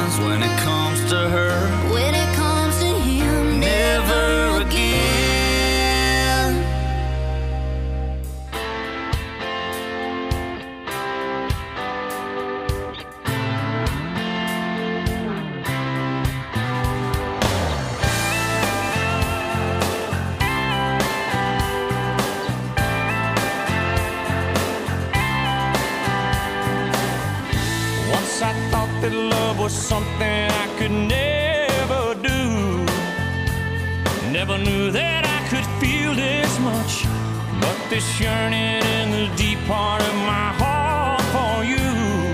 plans when it comes to her. When it comes to him, Never again. Once I thought that love was something I could never do. Never knew that I could feel this much. But this yearning in the deep part of my heart for you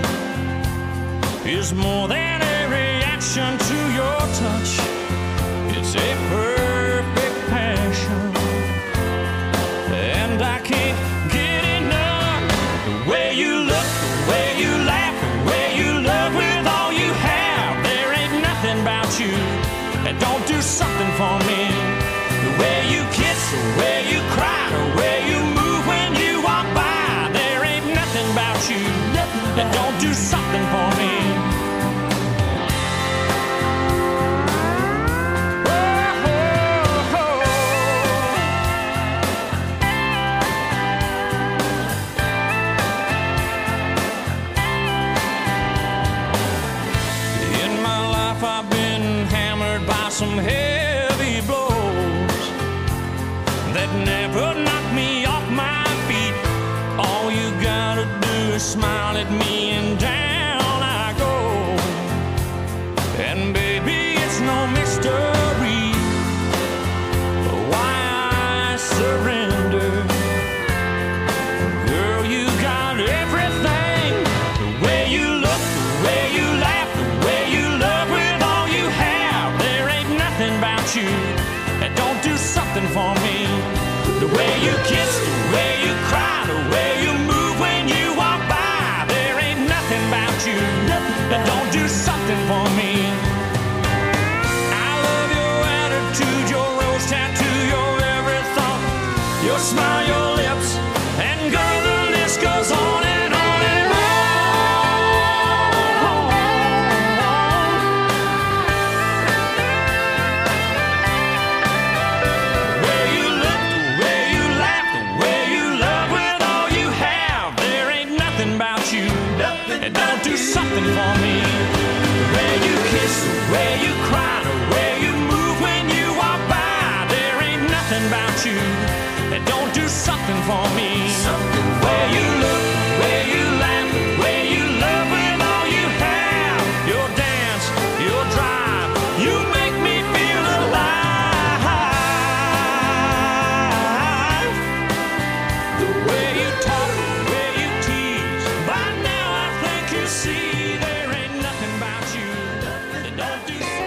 is more than a reaction to your touch. It's a perfect passion, and I can't get enough. The way you look, the way you laugh, the way you love with all you have. There ain't nothing about you that don't do something for me. The way you kiss, the way you cry, the way you move when you walk by. There ain't nothing about you that don't do something for me. I've been hammered by some heavy blows that never knocked me off my feet. All you gotta do is smile at me and down I go. And baby, it's no mystery why I surrender. Girl, you got everything. The way you look, the way you laugh, the way you love with all you have. There ain't nothing about you that don't do something for me. The way you kiss, the way you cry, the way you move when you walk by. There ain't nothing about you that don't do something for me. I love your attitude, your rose tattoo, your every thought, your smile, your lips, and girl, the list goes on and on and on. The way you look, the way you laugh, the way you love with all you have. There ain't nothing about you that don't do something for me. The way you kiss, the way you cry, the way you move when you walk by. There ain't nothing about you that don't do something for me. The way you look, the way you laugh, the way you love with all you have. Your dance, your drive, you make me feel alive. The way you talk, the way you tease. By now I think you see there ain't nothing about you that don't do something.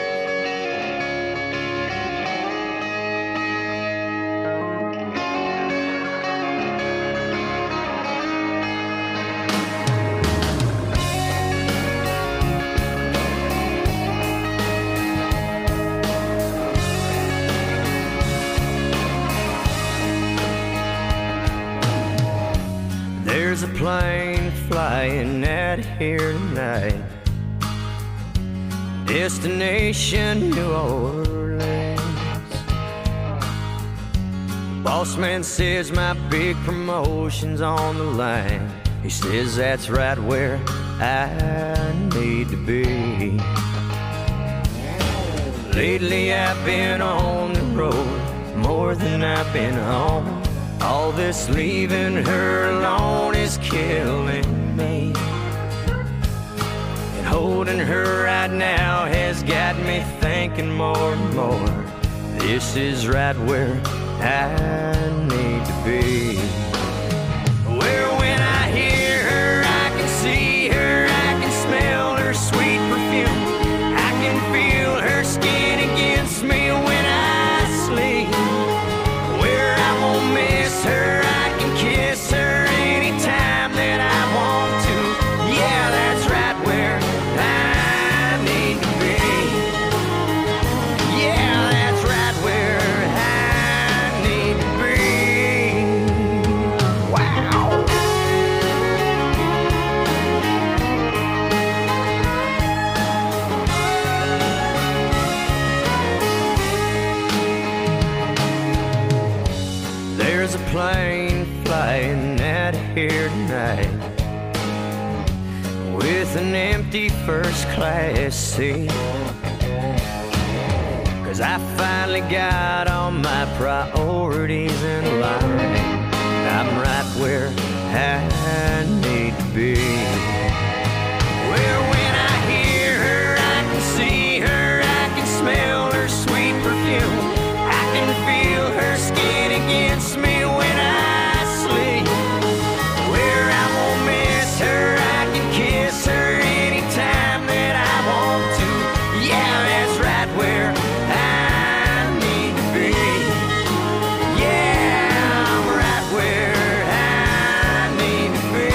There's a plane flying out of here tonight. Destination New Orleans. Boss man says my big promotion's on the line. He says that's right where I need to be. Lately I've been on the road more than I've been home. All this leaving her alone is killing me. And holding her right now has got me thinking more and more. This is right where I need to be. Where when I hear her, I can see her, I can smell her sweet perfume. I can feel her skin against me when I sleep. Where I won't miss her, I can kiss her anytime that I want to. Yeah, that's right where I need to be. Yeah, that's right where I need to be. empty first class seat. 'Cause I finally got all my priorities in line. I'm right where I need to be. Where when I hear her, I can see her, I can smell her sweet perfume. I can feel her skin against me when I sleep. Where I won't miss her, I can kiss her anytime that I want to. Yeah, that's right where I need to be. Yeah, I'm right where I need to be.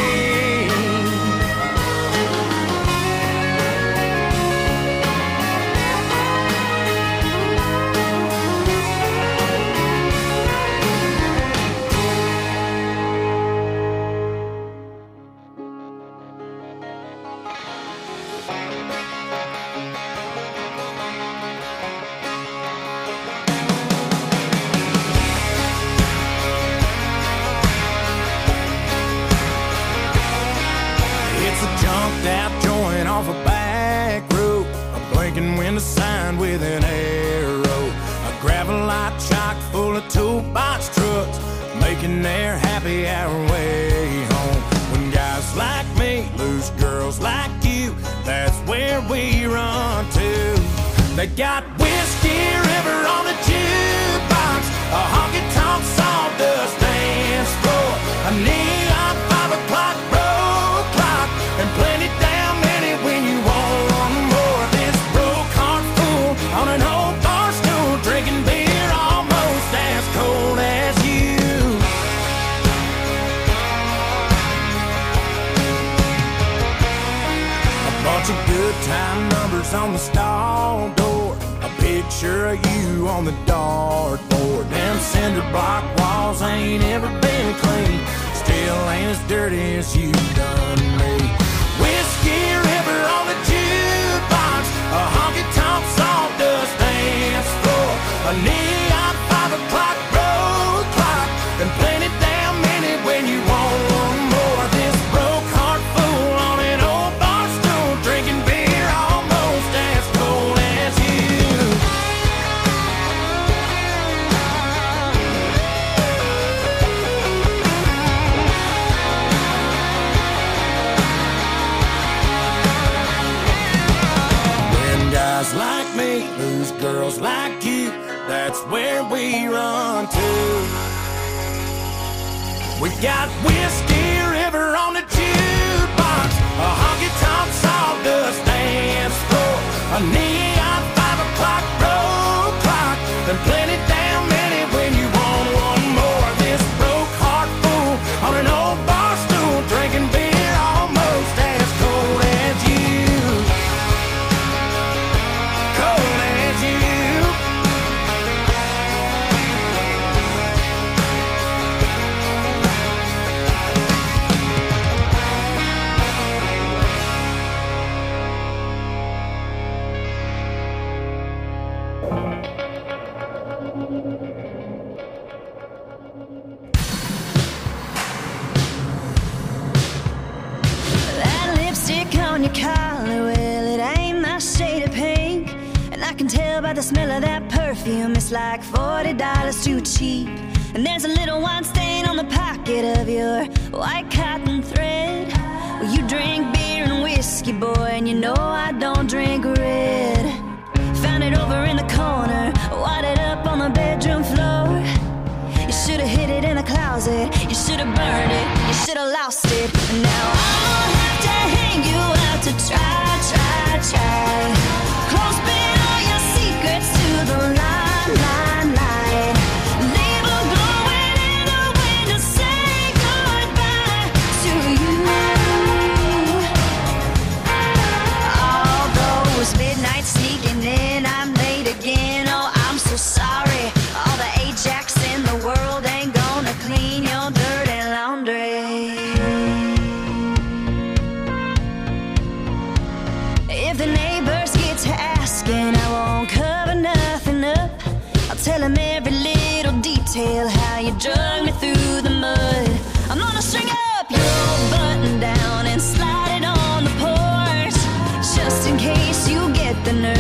It's a jumped out joint off a back road, a blinking window sign with an arrow, a gravel lot chock full of toolbox trucks, making their happy hour way home. When guys like me lose girls like you, that's where we run to. They got Whiskey River on the jukebox, a honky-tonk sawdust dance floor, a neon 5 o'clock road clock, and plenty damn many when you want one more. This broke heart fool on an old bar stool, drinking beer almost as cold as you. A bunch of good time numbers on the stall door, a picture of you on the dartboard. Them cinder block walls ain't ever been clean, still ain't as dirty as you done me. Whiskey River on the jukebox, a honky-tonk sawdust dance floor, a neon 5 o'clock road clock, and plenty damn many when you want one more. This broke heart fool on an old bar stool, drinking beer almost as cold as you. When guys like me lose girls like you, that's where we run to. We got Whiskey River on the jukebox, a honky-tonk sawdust dance floor, a neon 5 o'clock road clock, and plenty damn many when you want one more. This broke heart fool on an old bar stool, drinking beer almost as cold as you. Cold as you. That lipstick on your collar, well, it ain't my shade of pink. And I can tell by the smell of that perfume, it's like $40 too cheap. And there's a little white stain on the pocket of your white cotton thread. Well, you drink beer and whiskey, boy, and you know I don't drink red. Found it over in the corner, wadded up on the bedroom floor. You should have hid it in a closet, you should have burned it, you should have lost it. And now I'll have to hang you out to try. Clothespin all your secrets to the line. Label glowing in the wind to say goodbye to you. Although it was midnight sneaking in, I'm late again. Oh, I'm so sorry. All the Ajax in the world ain't gonna clean your dirty laundry. If the neighbors get to asking, I won't cover nothing up. I'll tell them every little detail, how you drug me through the mud. I'm gonna string up your old button down and slide it on the porch.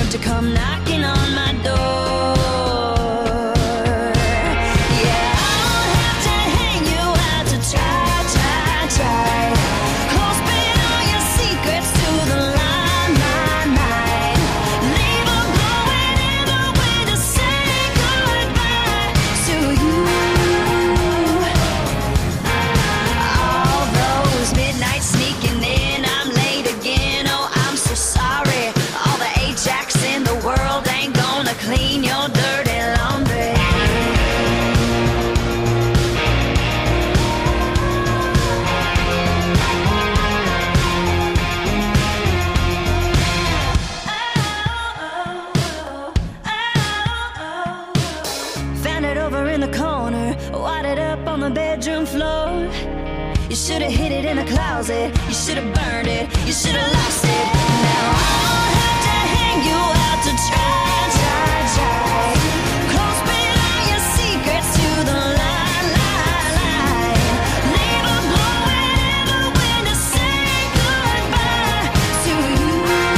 to come knocking on my door. Yeah, I don't have to hang you out to try. Oh, spit all your secrets to the line. Leave a blowing in the wind to say goodbye to you. All those midnights sneaking in, I'm late again. Oh, I'm so sorry. All the Ajax in the world ain't gonna clean your dirty laundry. Found it over in the corner, wadded up on the bedroom floor. You should have hid it in the closet, you should have burned it, you should have lost it. Now I'll have to hang you out to try. Close spit all your secrets to the line. Leave a blowing in the wind to say goodbye to you.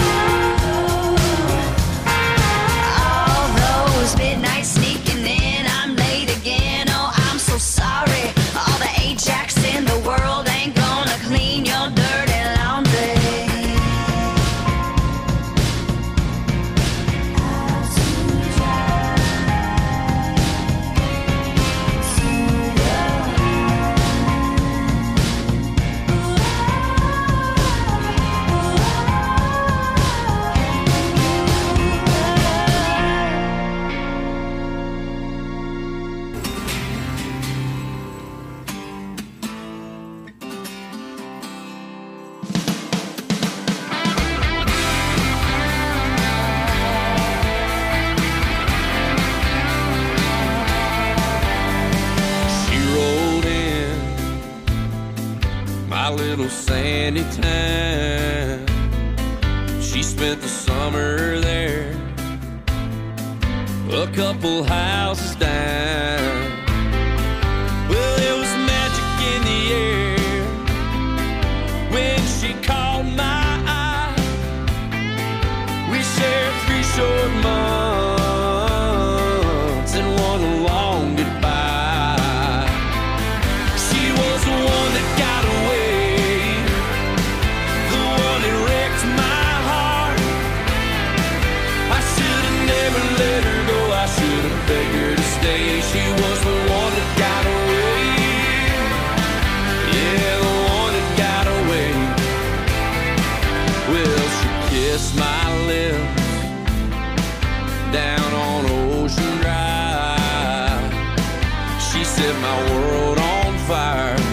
All those midnights sneaking in, I'm late again. Oh, I'm so sorry. All the Ajax in the world ain't gonna clean your dirty laundry. She rolled in my little sandy town. She spent the summer there, a couple houses down. Well, there was magic in the air when she caught my eye. We shared 3 short months and one long goodbye. She was the one that got away, the one that wrecked my heart. I should have never let her go, I should have begged her to stay. She was the one that got away, yeah, the one that got away. Well, she kissed my lips down on Ocean Drive. She set my world on fire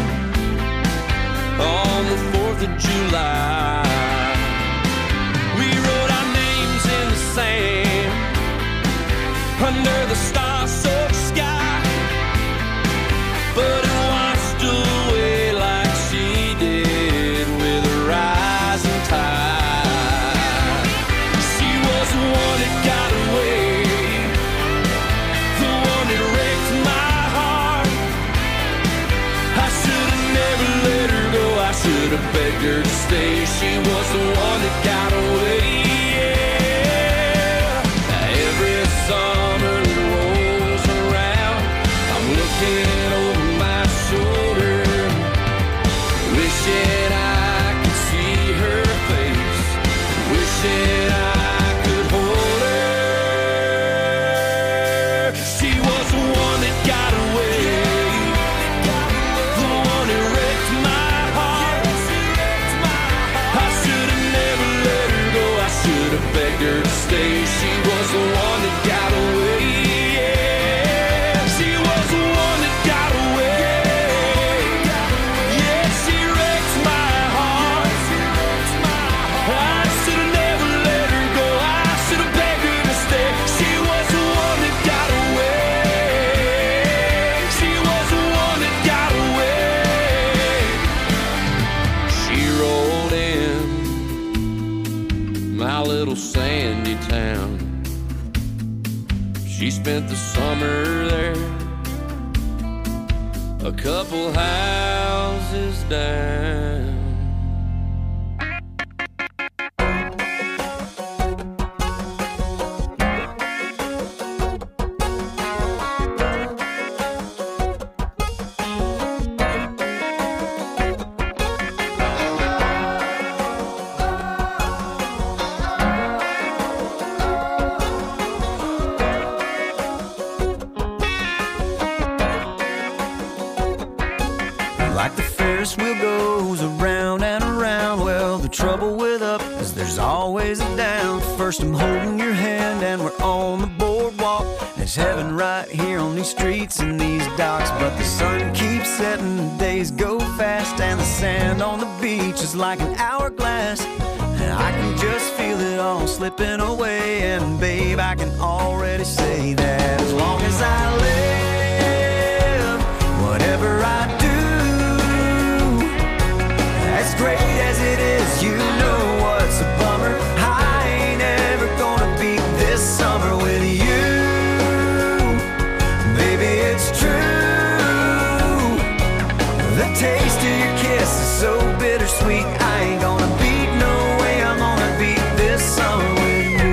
on the 4th of July. We wrote our names in the sand under the star-soaked sky, but it washed away like she did with a rising tide. She was the one that got away, the one that wrecked my heart. I should have never let her go, I should have begged her to stay. She was the one that got away, yeah. Every summer that rolls around, I'm looking over my shoulder, wishing I could see her face, wishing I could hold her. She was the one that got away, the one that wrecked my heart. I should have never let her go, I should have begged her to stay. She was the one that got away, yeah. She was the one that got away, yeah. She wrecked my heart. I should have never let her go, I should have begged her to stay. She was the one that got away, she was the one that got away. She rolled in my little sandy town. She spent the summer there, a couple houses down. First I'm holding your hand and we're on the boardwalk. There's heaven right here on these streets and these docks. But the sun keeps setting, the days go fast, and the sand on the beach is like an hourglass. And I can just feel it all slipping away. And babe, I can already say that as long as I live, whatever I do, as great as it is, you know what's a bummer? I ain't ever gonna beat this summer with you. Baby, it's true. The taste of your kiss is so bittersweet. I ain't gonna beat, no way I'm gonna beat this summer with you.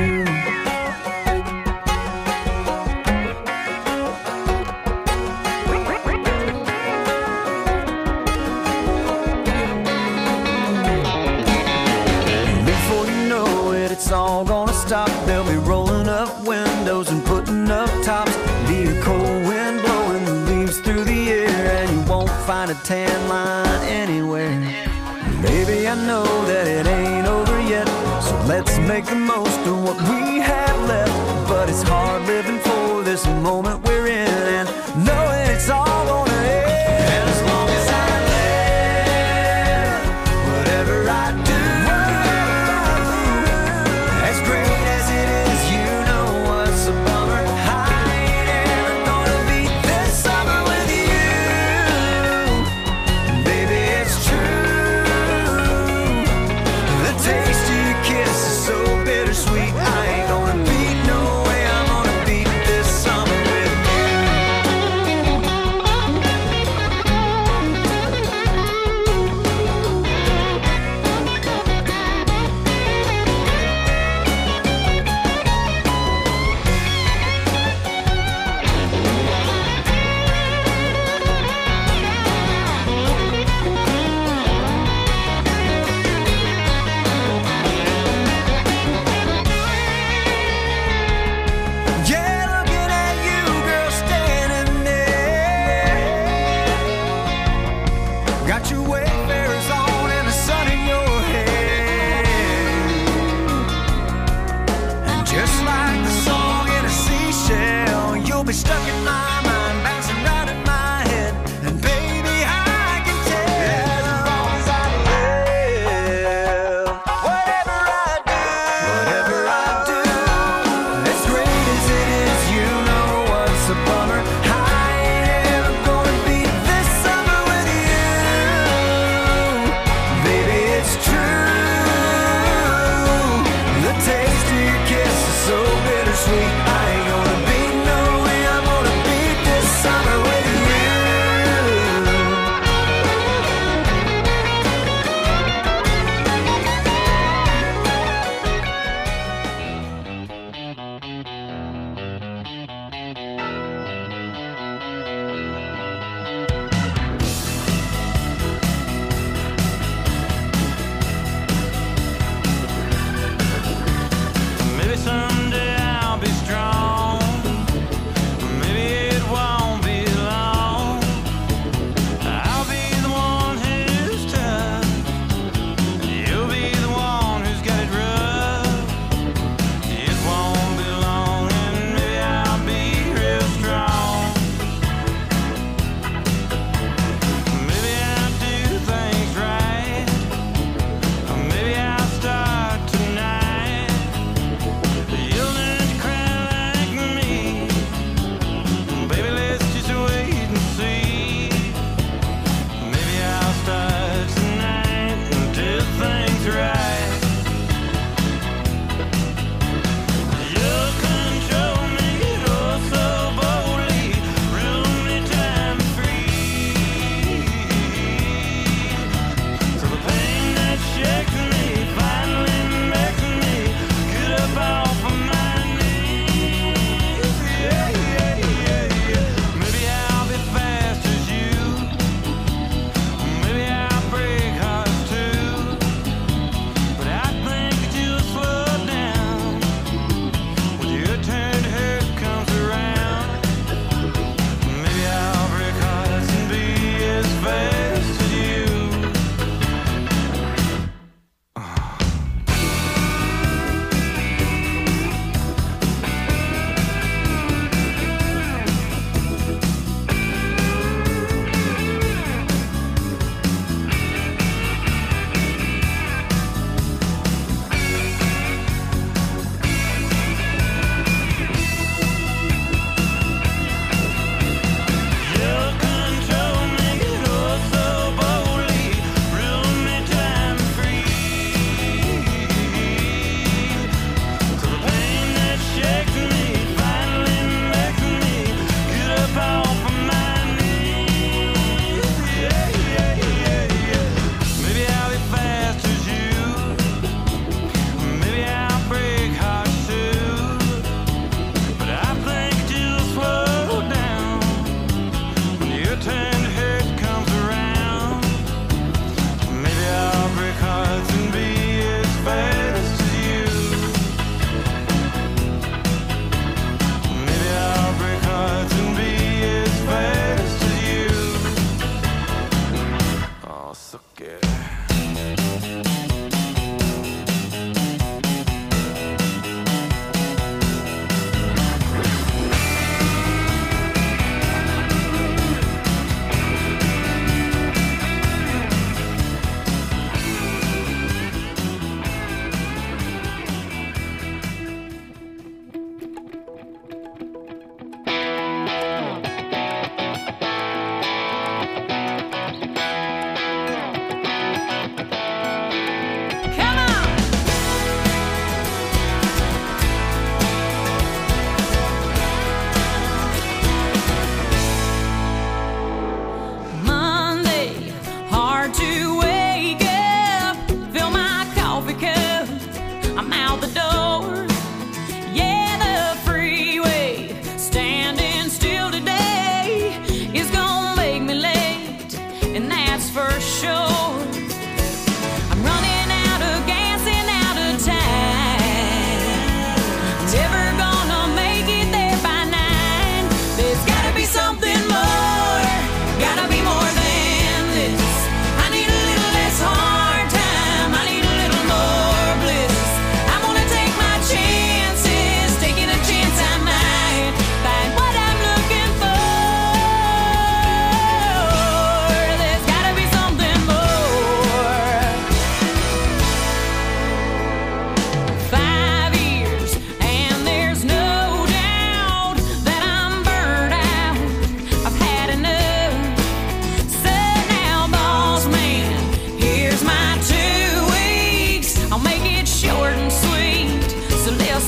Before you know it, it's all gonna stop. They'll be rolling up windows and putting up tops. Be a cold wind blowing the leaves through the air, and you won't find a tan line anywhere. Baby, I know that it ain't over yet, so let's make the most of what we have left. But it's hard living for this moment we're in, and knowing it's all gonna end. And as long as I live, whatever I do, as great as it is, you know what's a bummer? I ain't ever gonna beat this summer with you. Baby, it's true. The taste of your kiss is so bittersweet. I ain't gonna beat, no way I'm gonna beat this summer with you.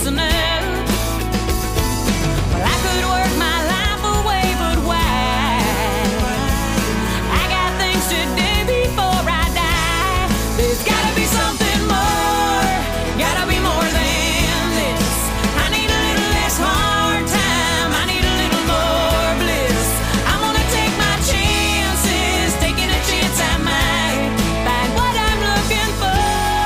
listen up. Well, I could work my life away, but why? I got things to do before I die. There's gotta be something more, gotta be more than this. I need a little less hard time, I need a little more bliss. I'm gonna take my chances, taking a chance I might find what I'm looking for.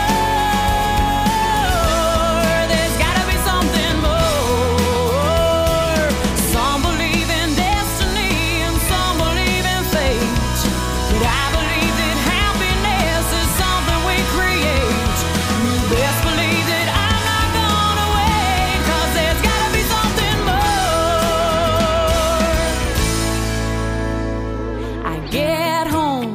There's gotta be something more. Some believe in destiny and some believe in fate, but I believe that happiness is something we create. You best believe that I'm not gonna wait, 'cause there's gotta be something more. I get home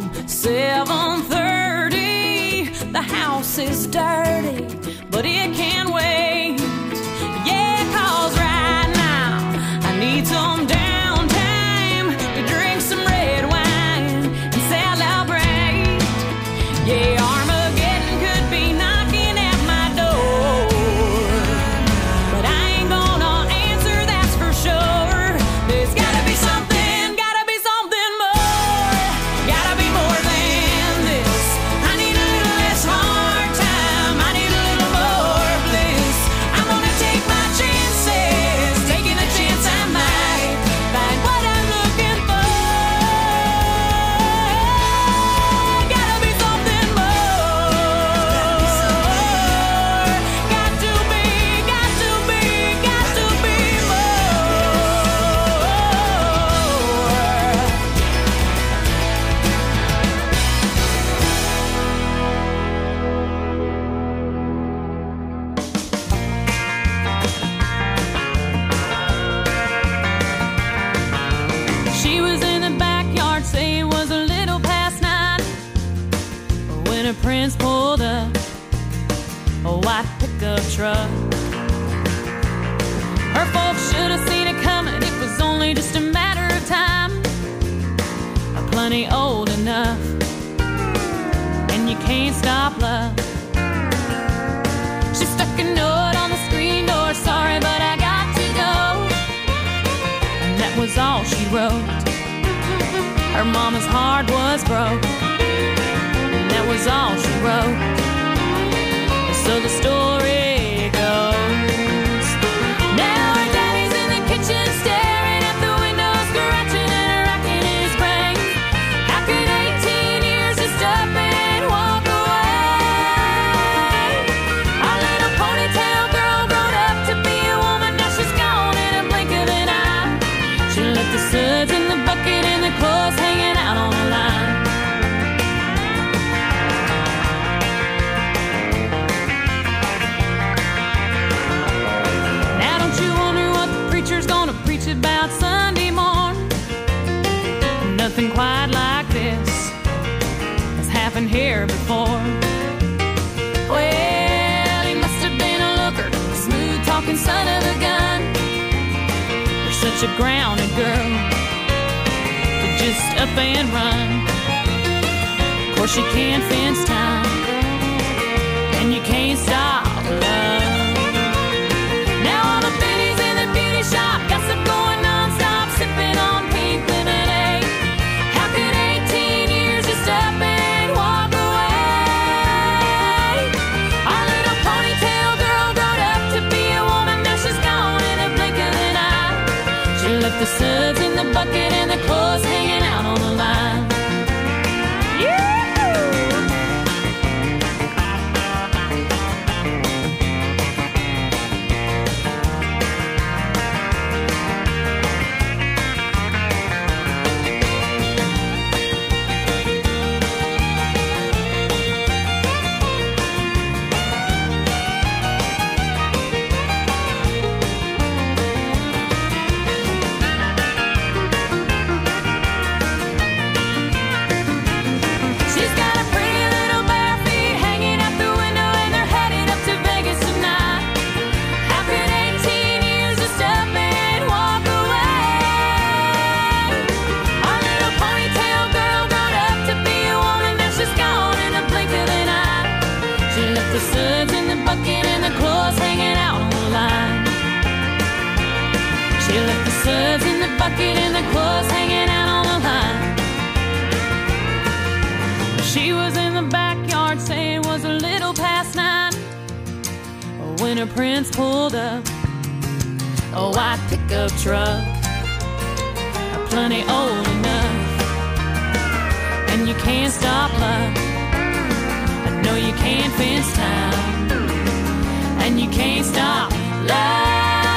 7:30. The house is dirty, but it can wait. Yeah, 'cause right now I need some downtime to drink some red wine and celebrate. Yeah, Armageddon could be knocking at my door, but I ain't gonna answer, that's for sure. There's gotta be something more, gotta be more than this. I need a little less hard time, I need a little more bliss. I'm gonna take my chances, taking a chance I might find what I'm looking for. Gotta be something more. Got to be She was in the backyard, say it was a little past 9, when a prince pulled up a white pickup truck. Her folks should have seen it coming, it was only just a matter of time. Plenty old enough, and you can't stop love. She stuck a note on the screen door, sorry but I got to go. And that was all she wrote. Her mama's heart was broke, and that was all she wrote. So the story goes. Now her daddy's in the kitchen staring at the window, scratching and racking his brain. How could 18 years just up and walk away? Our little ponytail girl grown up to be a woman, now she's gone in a blink of an eye. She left the suds in the bucket and the clothes hanging out on the line. Now don't you wonder what the preacher's gonna preach about Sunday morn? Nothing quite like this has happened here before. Well, he must have been a looker, smooth talking son of a gun. You're such a grounded girl to just up and run. Of course you can't fence time, and you can't stop love. Now all the biddies in the beauty shop, gossip going non-stop, sipping on pink lemonade. How could 18 years just up and walk away? Our little ponytail girl grown up to be a woman, now she's gone in a blink of an eye. She left the suds in the bucket and the clothes hanging out on the line. bucket and the clothes hanging out on the line. She was in the backyard saying it was a little past 9 when her prince pulled up. A white pickup truck, plenty old enough. And you can't stop love, no you can't fence time, and you can't stop love.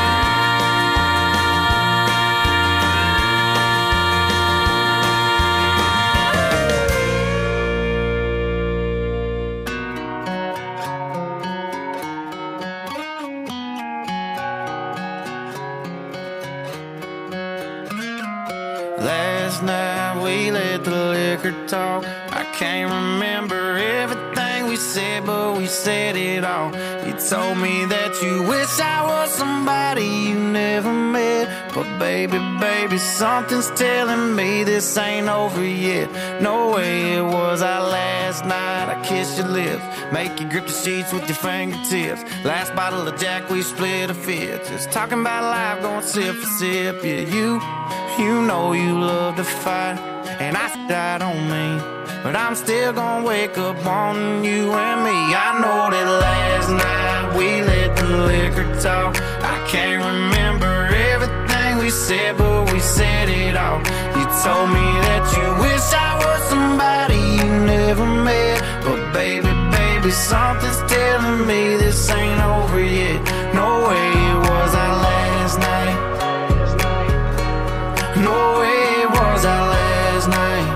Last night we let the liquor talk. I can't remember everything we said, but we said it all. You told me that you wish I was somebody you never met. But baby, baby, something's telling me this ain't over yet. No way it was our last night. I kissed your lips, make you grip the sheets with your fingertips. Last bottle of Jack, we split a fifth. Just talking about life, going sip for sip. Yeah, you know you love to fight, and I don't mean, but I'm still gonna wake up wanting you and me. I know that last night we let the liquor talk. I can't remember everything we said, but we said it all. You told me that you wish I was somebody you never met. But baby, baby, something's telling me this ain't over yet. No way it was our last night. No way it was our last night.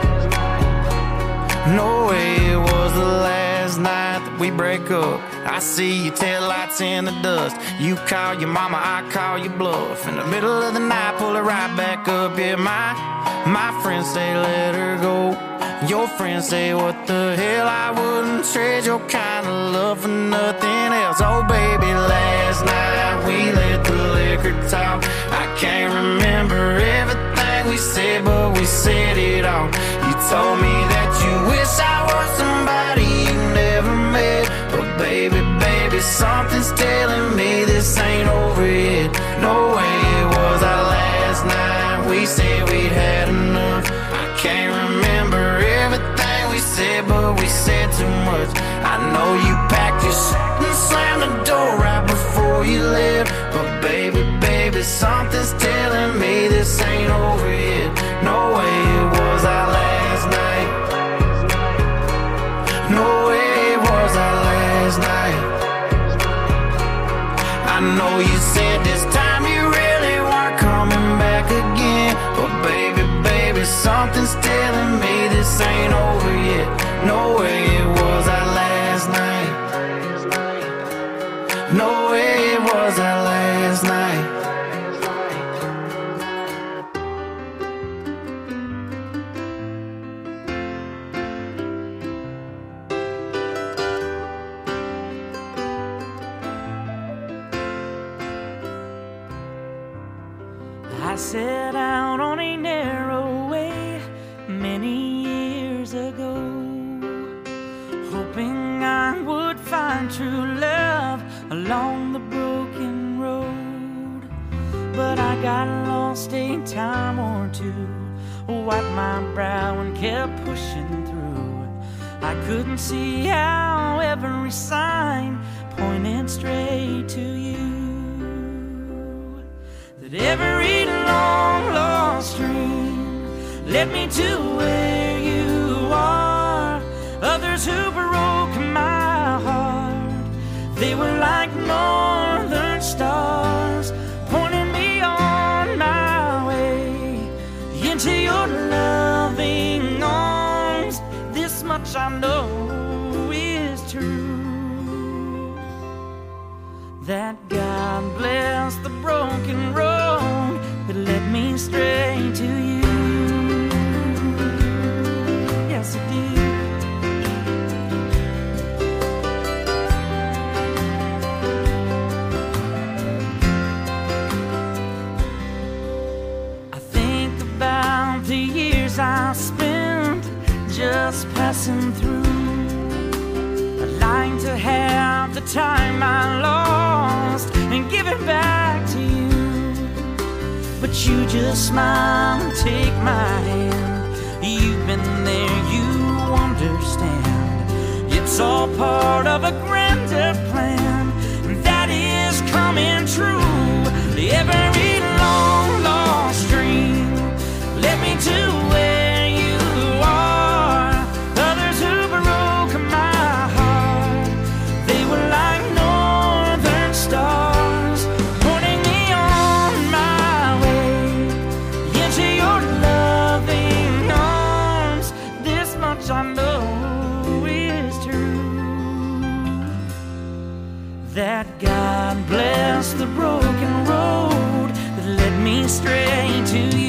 No way it was the last night that we break up. I see your taillights in the dust. You call your mama, I call your bluff. In the middle of the night, pull it right back up. Yeah, my friends say let her go. Your friends say what the hell, I wouldn't trade your kind of love for nothing else. Oh baby, last night we let the liquor talk. I can't remember everything we said, but we said it all. You told me that you wish I was somebody you never met. But baby, baby, something's telling me this ain't over yet. No way it was our last night. We said we'd had enough. I can't remember everything we said, but we said too much. I know you packed your shit and slammed the door right before you left. But baby, baby, something's telling me this ain't over yet. No way it was our last night. No way it was our last night. I know you said this time you really weren't coming back again. But baby, baby, something's telling me this ain't over yet. No way it was our last night. No way it was our last night. I set out on a narrow way many years ago, hoping I would find true love along the broken road. But I got lost a time or two, wiped my brow and kept pushing through. I couldn't see how every sign pointed straight to you. That every long lost dream led me to where you are. Others who broke my heart, they were like northern stars, pointing me on my way into your loving arms. This much I know is true, that God bless the broken road that led me straight to you. Yes, it did. I think about the years I spent just passing through, lying to have the time I lost and give it back to you. But that you just smile and take my hand. You've been there, you understand. It's all part of a grander plan that is coming true. Every long lost dream led me to where you are. Others who broke my heart, they were like northern stars, pointing me on my way into your loving arms. This much I know is true, that God bless the broken road that led me straight to you.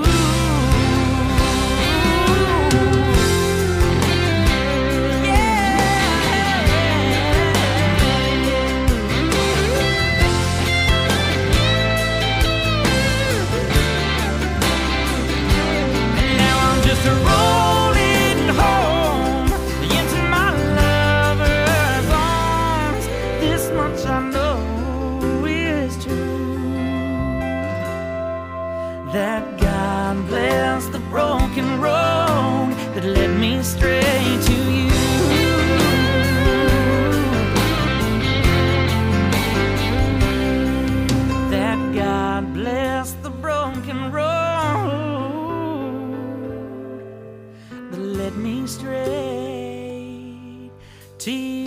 That God bless the broken road that led me straight to you. That God bless the broken road that led me straight to you.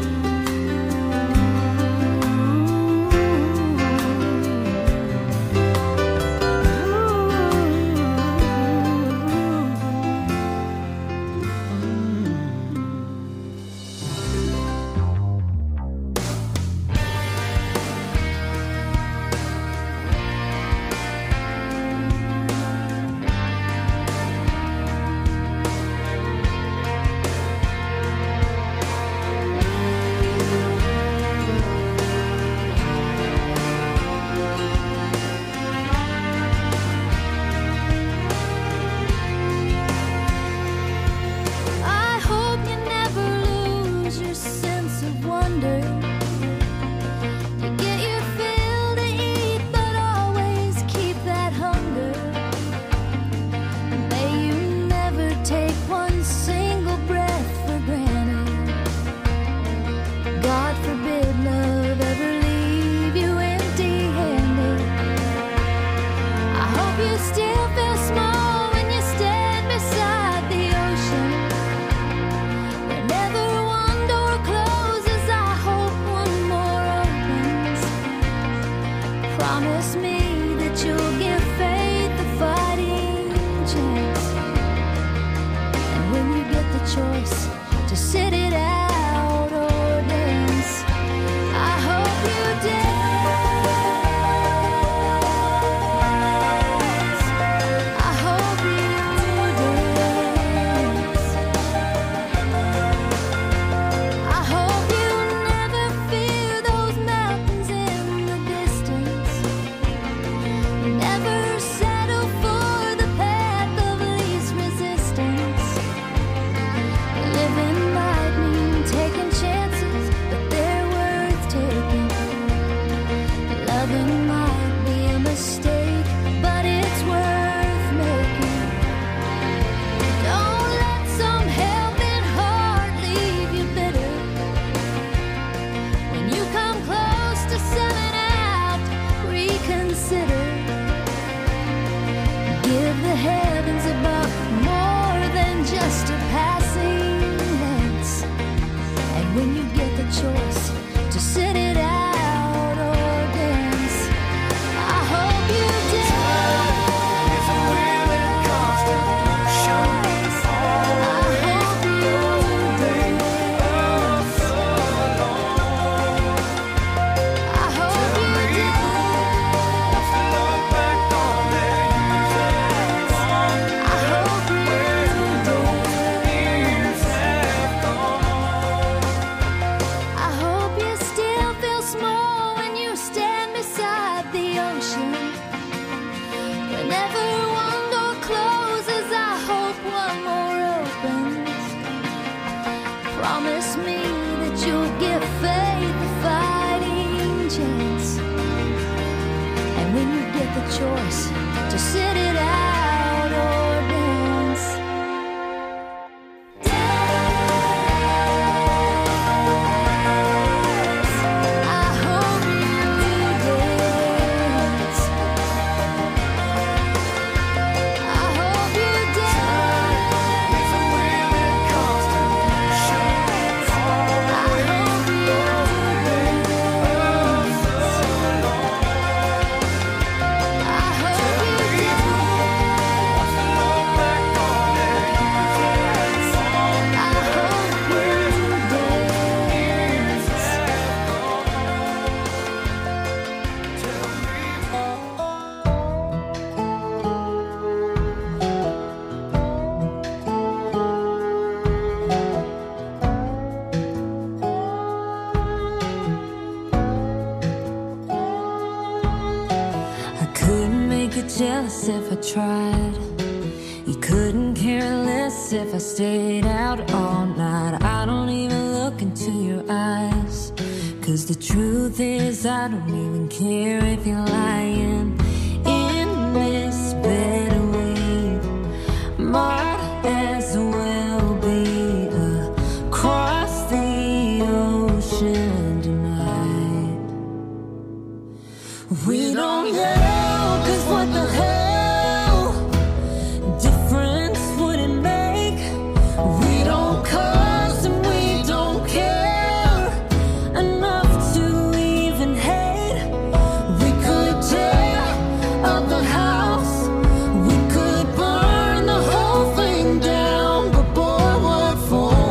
Promise me that you'll give faith a fighting chance. And when you get the choice to sit it out or dance, I hope you dance. I hope you dance. I hope you never fear those mountains in the distance. Never settle for the path of least resistance. Living might mean taking chances, but they're worth taking. Loving might be a mistake, but it's worth making. Don't let some helping heart leave you bitter. When you come close to selling out, reconsider. Give the heavens above more than just a passing glance. And when you get the choice to sit it out or dance, I hope you dance. It's a willing constitution for I hope you dance. so long. I hope you dance. To look back on their years and gone, I hope you years have gone. I hope you still feel small when you stand beside the ocean. Whenever one door closes, I hope one more opens. Promise me that you'll give faith a fighting chance. And when you get the choice to sit it out or dance. Dance. I hope you dance. I hope you dance. I hope you dance. I couldn't make you jealous if I tried. You couldn't care less if I stayed out all night. I don't even look into your eyes, 'cause the truth is I don't even care if you're lying. In this bed we might as well be across the ocean tonight. We don't yell, 'cause what the hell difference would it make? We don't cuss and we don't care enough to even hate. We could tear up the house, we could burn the whole thing down, but boy, what for?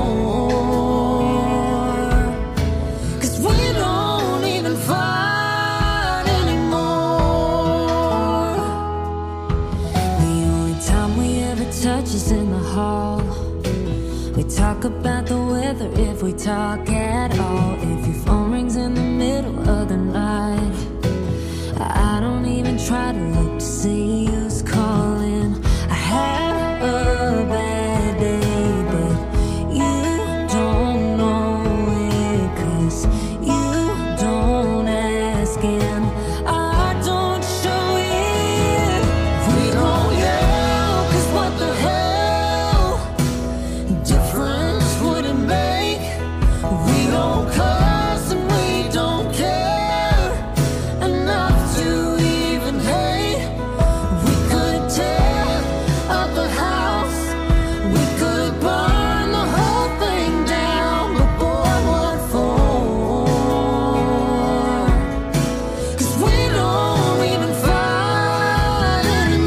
'Cause we don't even fight anymore. The only time we ever touch is in the hall. We talk about the weather if we talk at all. If your phone rings in the middle of the night, I don't even try to look to see who's calling. I had a bad day, but you don't know it, 'cause you don't ask and I don't show it. We don't yell, 'cause what the hell difference would it make? We don't cuss and we don't care enough to even hate. We could tear up the house, we could burn the whole thing down, but boy, what for? 'Cause we don't even fight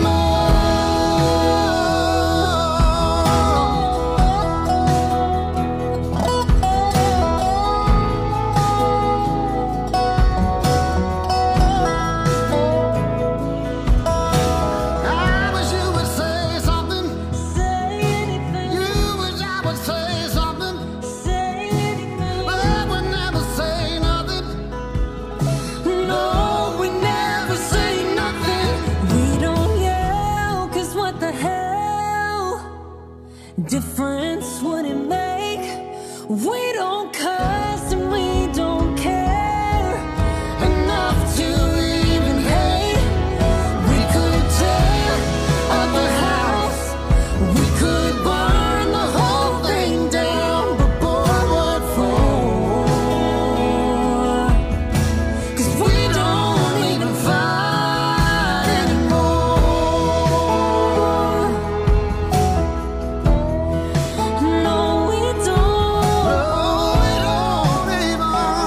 I wish you would say something. Say anything. You wish I would say something. Say anything. But I would never say nothing. No, we never say nothing. We don't yell, 'cause what the hell difference would it make? We don't cuss and we don't care enough to even hate. We could tear up the house, we could burn the whole thing down, but boy, what for? 'Cause we don't even fight anymore. No, we don't. No, we don't even.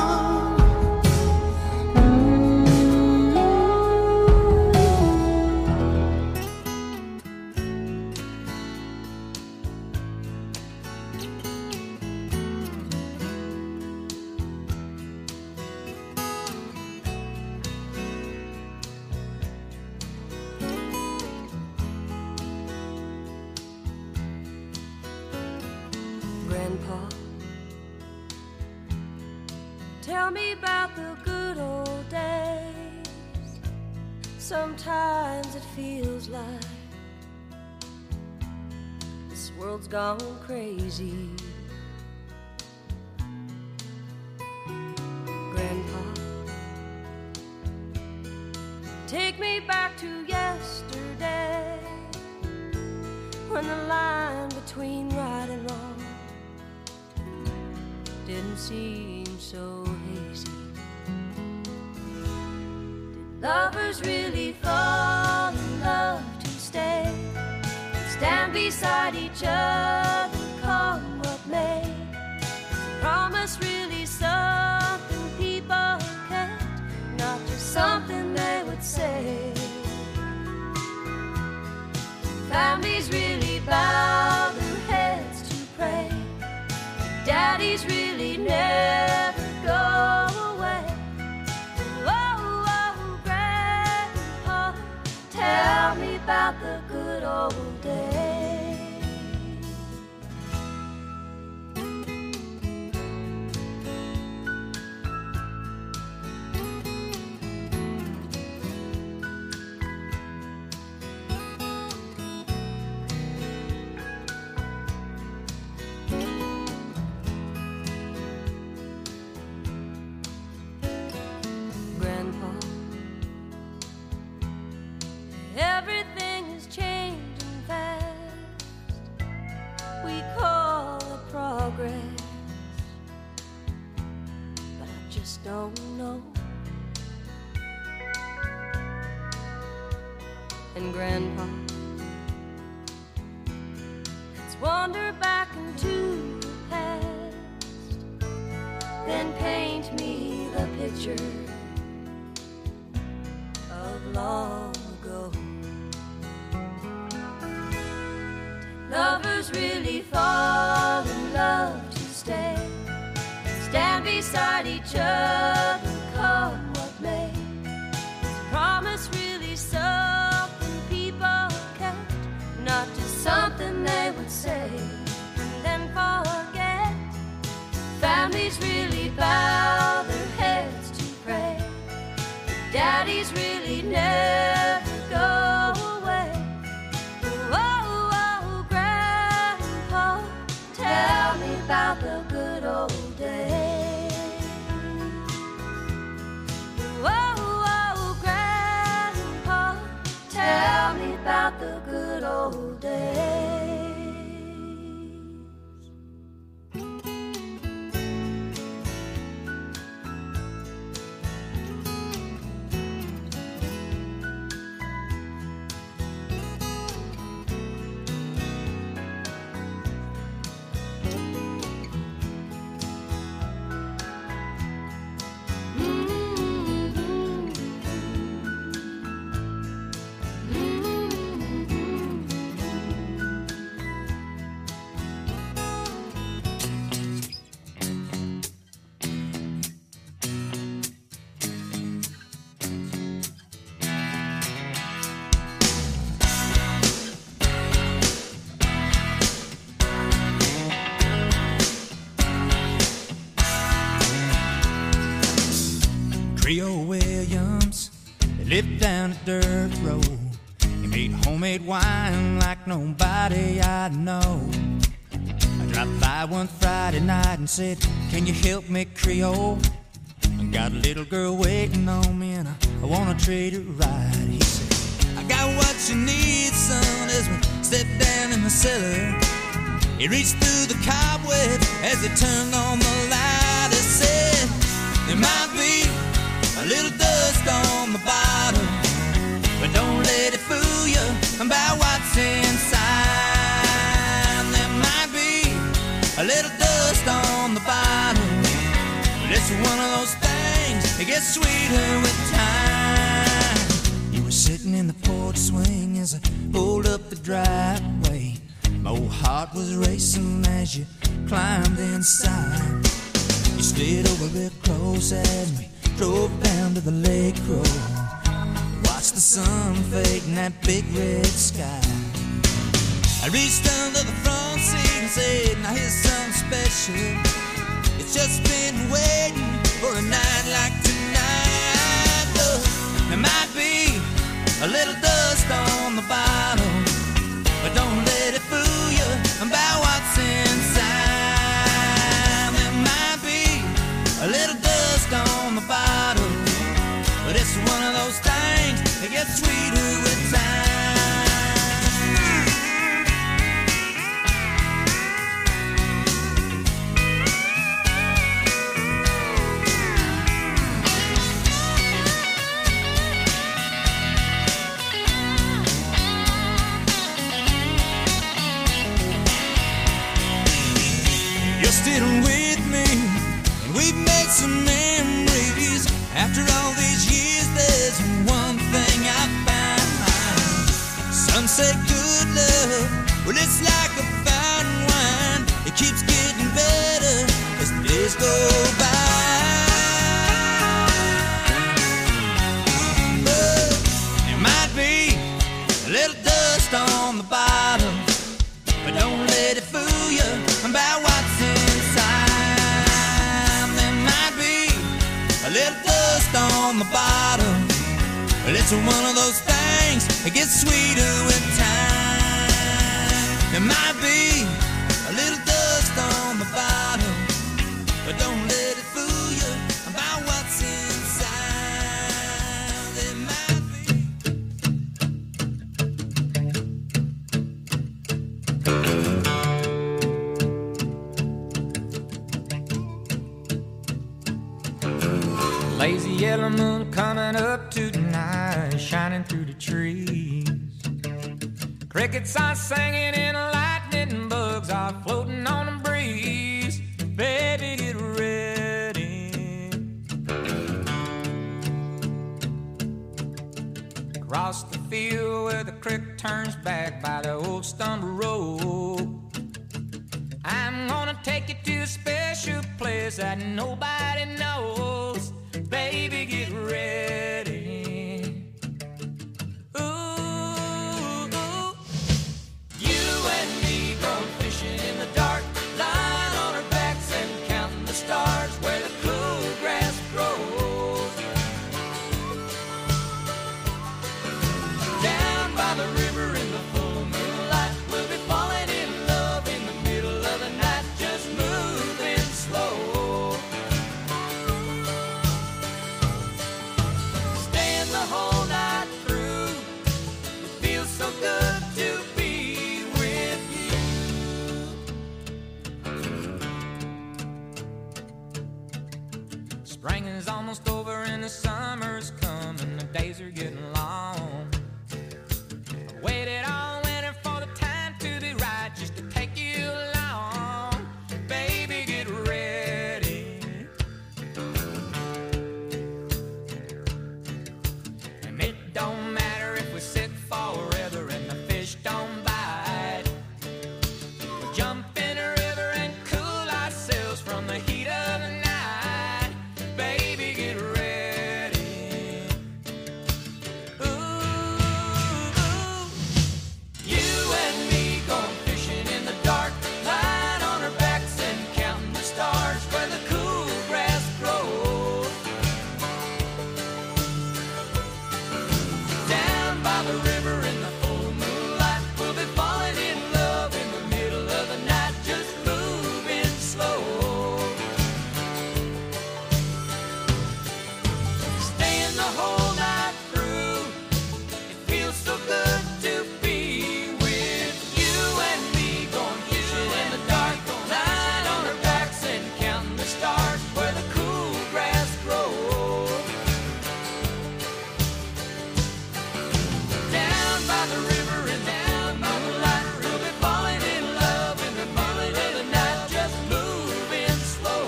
Grandpa, tell me about the good old days. Sometimes it feels like this world's gone crazy. Grandpa, take me back to yesterday, when the line between right and wrong didn't seem so hazy. Did lovers really fall in love to stay, stand beside each other, come what may? Is promise really something people kept, not just something they would say? Families really bow their heads to pray, daddies really never go away. Oh, oh, Grandpa, tell me about the good old days. Everything is changing fast. We call it progress, but I just don't know. And Grandpa, let's wander back into the past, then paint me the picture of long ago. Lovers really fall in love to stay, stand beside each other, come what may? Is promise really something people kept, not just something they would say and then forget? Families really bow their heads to pray, daddies really never go away. Tell me about the good old days. Oh, oh, Grandpa, tell me about the good old days. Creole Williams, they lived down a dirt road. He made homemade wine like nobody I know. I dropped by one Friday night and said, can you help me, Creole? I got a little girl waiting on me and I wanna treat her right. He said, I got what you need, son, as we stepped down in the cellar. He reached through the cobweb as he turned on the light. He said, there might be a little dust on the bottom, but don't let it fool you about what's inside. There might be a little dust on the bottom, but it's one of those things that gets sweeter with time. You were sitting in the porch swing as I pulled up the driveway. My old heart was racing as you climbed inside. You slid over real close as we drove down to the lake road. Watched the sun fade in that big red sky. I reached under the front seat and said, now here's something special. It's just been waiting for a night like tonight. Look, there might be a little dust on the bottom, but don't let it fool you about what's inside. There might be a little dust on the bottom, but it's one of those things that gets sweeter with time. You're still with me, and we've made some memories. After all these years, there's one thing I find. Some say good love, well, it's like a fine wine. It keeps getting better as the days go by. But there might be a little dust on the bottom, but don't let it fool you about what's inside. There might be a little dust on the bottom, but it's one of those things that gets sweeter with time. There might be a little dust on the bottom, but don't let it fool you about what's inside. There might Lazy yellow moon coming up tonight, shining through the trees. Crickets are singing and lightning bugs are floating on the breeze. Baby, get ready. Across the field where the creek turns back by the old stumble road, I'm gonna take you to a special place that nobody knows. Baby, get ready. Ooh, you and me going fishing in the dark, lying on our backs and counting the stars where the cool grass grows. Down by the river in the full moonlight, we'll be falling in love in the middle of the night, just moving slow. Staying the whole night through, it feels so good to be with you. Spring is almost over and the summer's coming, the days are getting long. I waited all winter for the time to be right, just to take you along. Baby, get ready. And it don't matter if we sit forever and the fish don't bite. We'll jump in a river and cool ourselves from the heat of the night. Baby, get ready. Ooh, you and me going fishing in the dark, lying on our backs and counting the stars where the cool grass grows. Down by the river in the full moonlight, we'll be falling in love in the middle of the night, just moving slow. Staying the whole night through, it feels so good to be with you and me going fishing in the dark, lying on our backs and counting the stars where the cool grass grows. Down by the river and down by the light, we'll be falling in love in the middle of the night, just moving slow.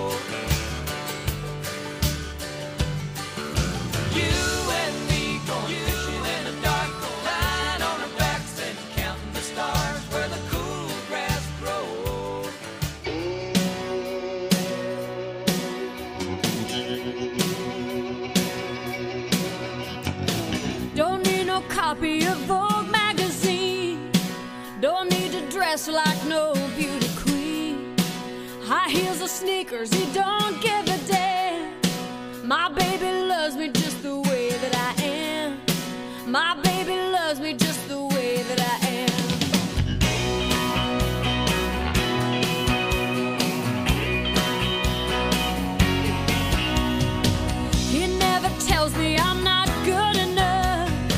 You and me going fishing in the dark, lying on our backs and counting the stars where the cool grass grows. Don't need no copy of Vogue magazine. Don't need to dress like no beauty queen. High heels or sneakers, he don't give a damn. My baby loves me just the way that I am. My baby loves me just the way that I am. He never tells me I'm not good enough.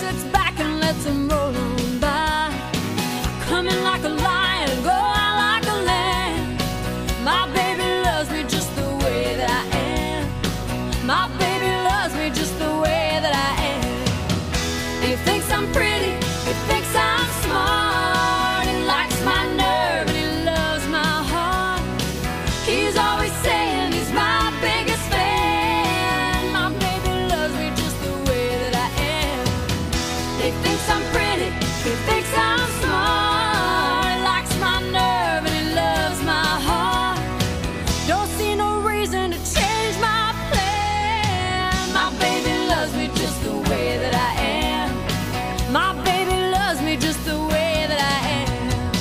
sits back and lets them roll on by. Come in like a lion, go out like a lamb. My baby loves me just the way that I am. My baby loves me just the way that I am. He thinks I'm pretty, he thinks I'm smart. He likes my nerve and he loves my heart. He's always saying he's my biggest fan. My baby loves me just the way that I am. He thinks I'm pretty, he thinks I'm smart. He likes my nerve and he loves my heart. Don't see no reason to change my plan. My baby loves me just the way that I am. My baby loves me just the way that I am.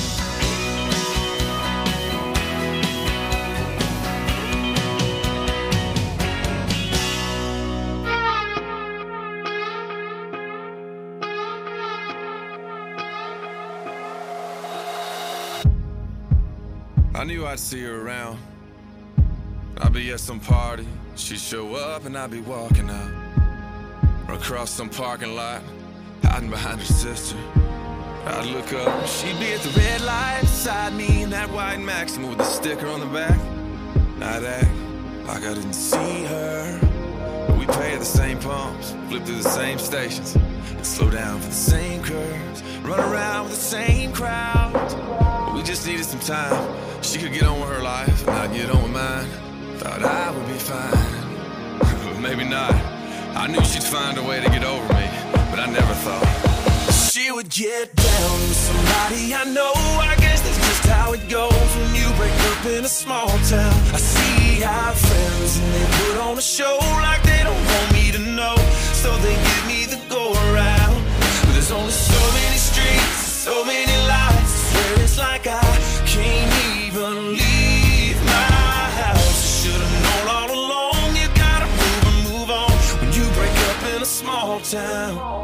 I knew I'd see her around. I'd be at some party, she'd show up and I'd be walking out. Or across some parking lot, hiding behind her sister. I'd look up, she'd be at the red light beside me in that white Maxima with a sticker on the back. I'd act like I didn't see her. But we'd pay at the same pumps, flip through the same stations, and slow down for the same curves, run around with the same crowds. But we just needed some time. She could get on with her life, and I'd get on with mine. Thought I would be fine, but maybe not. I knew she'd find a way to get over me, but I never thought she would get down with somebody I know. I guess that's just how it goes when you break up in a small town. I see our friends and they put on a show like they don't want me to know, so they give me the go around. But there's only so many streets, so many lights. I swear it's like I can't even leave my house. Should've known all along, you gotta move on when you break up in a small town.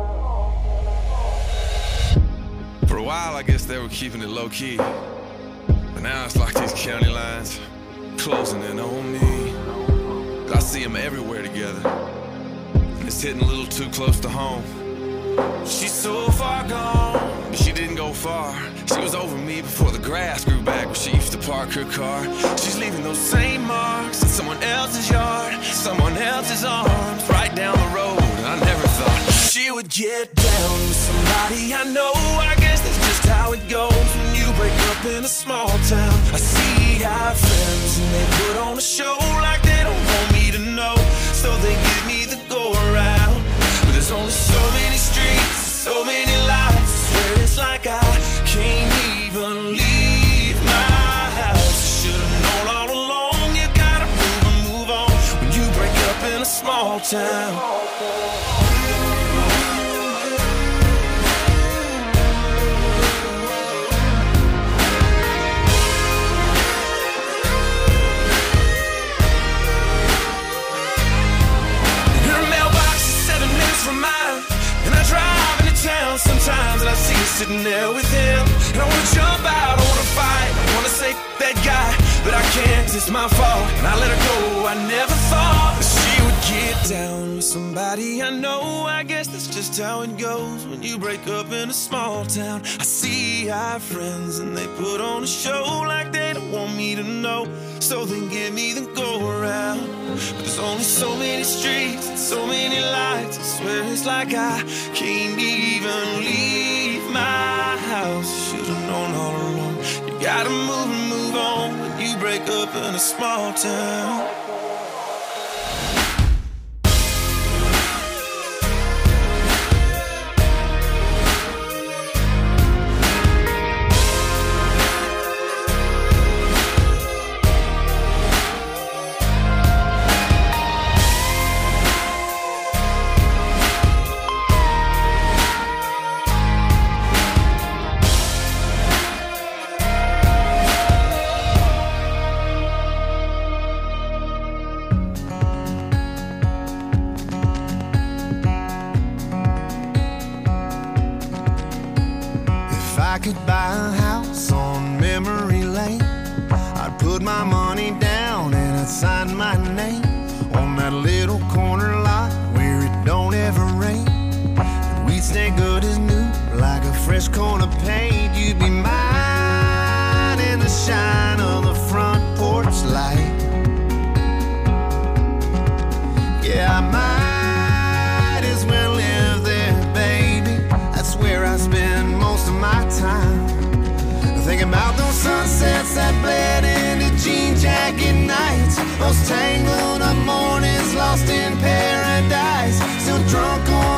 For a while, I guess they were keeping it low-key, but now it's like these county lines closing in on me. I see them everywhere together, and it's hitting a little too close to home. She's so far gone, but she didn't go far. She was over me before the grass grew back where she used to park her car. She's leaving those same marks in someone else's yard, someone else's arms, right down the road. And I never thought she would get down with somebody I know. I guess that's just how it goes when you break up in a small town. I see our friends and they put on a show like they don't want me to know, so they give me the go around. But there's only so many streets, so many lights. I swear it's like I can't even leave my house. Should've known all along, you gotta move on when you break up in a small town. From mine, and I drive into town sometimes, and I see her sitting there with him, and I wanna jump out, I wanna fight, I wanna say that guy, but I can't, 'cause it's my fault, and I let her go. I never thought that she would get down with somebody I know. I guess that's just how it goes when you break up in a small town. I see our friends and they put on a show like they don't want me to know, so they give me the go around. But there's only so many streets and so many lights. I swear it's like I can't even leave my house. Should've known all along, you gotta move on when you break up in a small town. Could buy a house on memory lane, I'd put my money down and I'd sign my name on that little corner lot where it don't ever rain. And we'd you'd stay good as new, like a fresh coat of paint. You'd be mine in the shine of the front porch light. Yeah, I might as well live there, baby. That's where I spend most of my time. Thinking about those sunsets that bled into jean jacket nights, those tangled up mornings lost in paradise, still drunk on